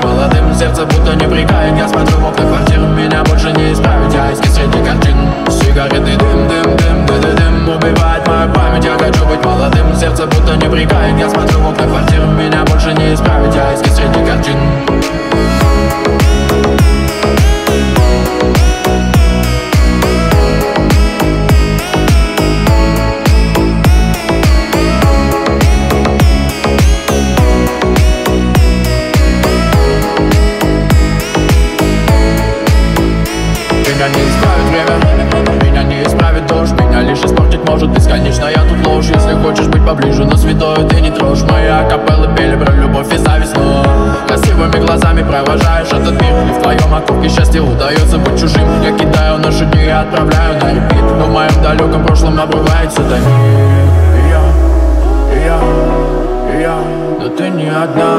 быть молодым, сердце будто не прикает. Я смотрю в окна квартиры, меня больше не исправить. Я эскиз среди картин, сигареты, дым, дым, дым, дым, дым, дым убивает мою память. Я хочу быть молодым, сердце будто не прикает. Я смотрю в окна квартиры, меня больше не исправить. Я эскиз среди картин. Меня не исправит время, меня не исправит дождь. Меня лишь испортить может бесконечная тут ложь. Если хочешь быть поближе, но святое ты не трожь. Моя капелла пели про любовь и зависть, но красивыми глазами провожаешь этот мир. И в твоем окопке счастье удается быть чужим. Я кидаю наши дни и отправляю на репит, но в моем далеком прошлом обрывается до них. Я, но ты не одна.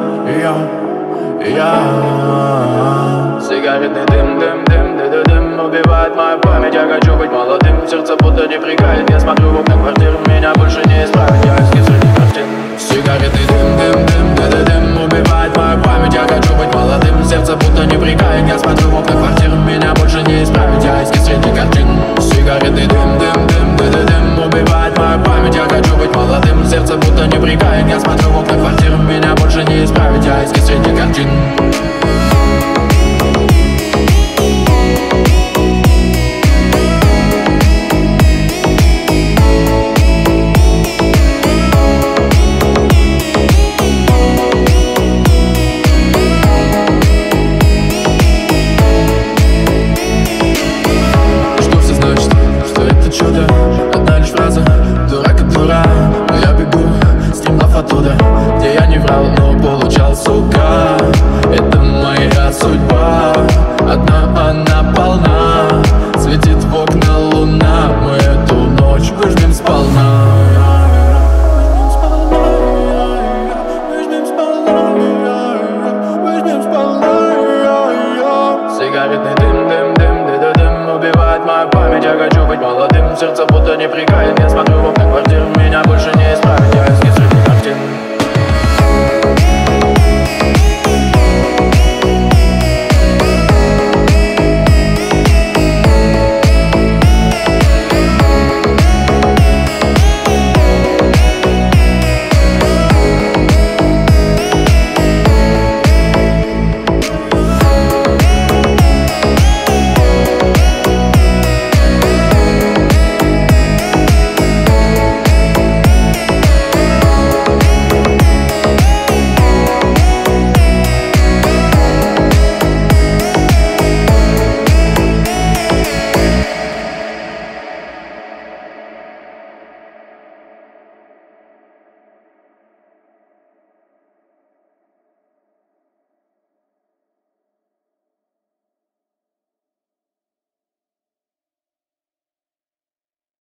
Сигаретный дым, дым, дым, дым, дым убивает мою память. Я хочу быть молодым, сердце будто не прикает. Я смотрю в окна квартиры, меня больше не исправить. Я эскиз среди картин. Сигаретный дым, дым, дым, дым, дым убивает мою память. Я хочу быть молодым, сердце будто не прикает. Я смотрю в окна квартиры, меня больше не исправить. Я эскиз среди картин. Сигаретный дым, дым, дым, дым, дым убивает мою память. Я хочу быть молодым, сердце будто не прикает. Я смотрю в окна квартиры, меня больше не исправить. Я эскиз среди картин. Чудо, одна лишь фраза, дурак и дура. Но я бегу, стремлав оттуда, где я не врал, но получал, сука. Это моя судьба, одна она полна. Светит в окна луна, мы эту ночь выжмем сполна. Сигаретный дым, дым, дым, дым, дым убивает мою память. Я хочу быть молодым, сердце будто не прикает. Я смотрю в окна квартиры, меня больше не исправить. Я эскиз среди картин.